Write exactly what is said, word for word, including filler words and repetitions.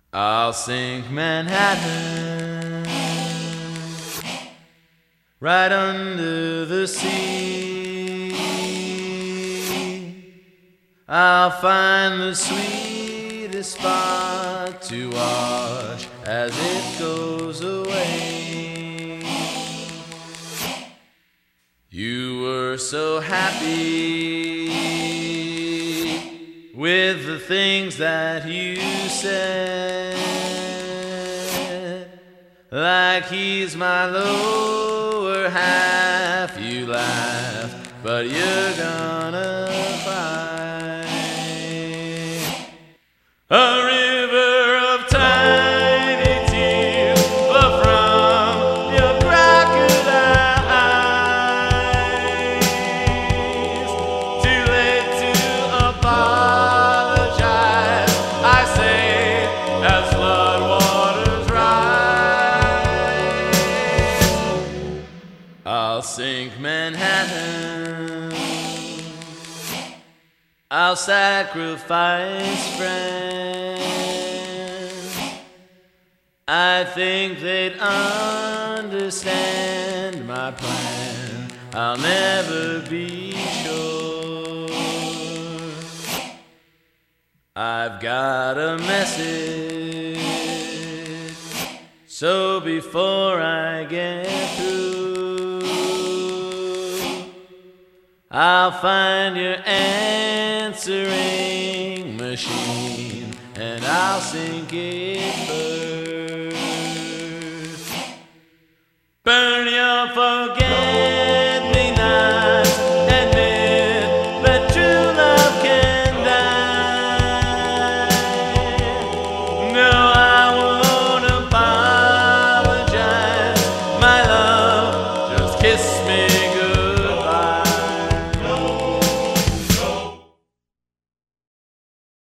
I'll sink Manhattan right under the sea. I'll find the sweetest spot to watch as it goes away. You were so happy with the things that you said, like he's my lower half. You laugh, but you're gonna cry. A river of tiny tears flow from your crocodile eyes. Too late to apologize, I say, as floodwaters rise. I'll sink Manhattan, I'll sacrifice friends. I think they'd understand my plan. I'll never be sure. I've got a message, so before I get through, I'll find your answering machine and I'll sink it first.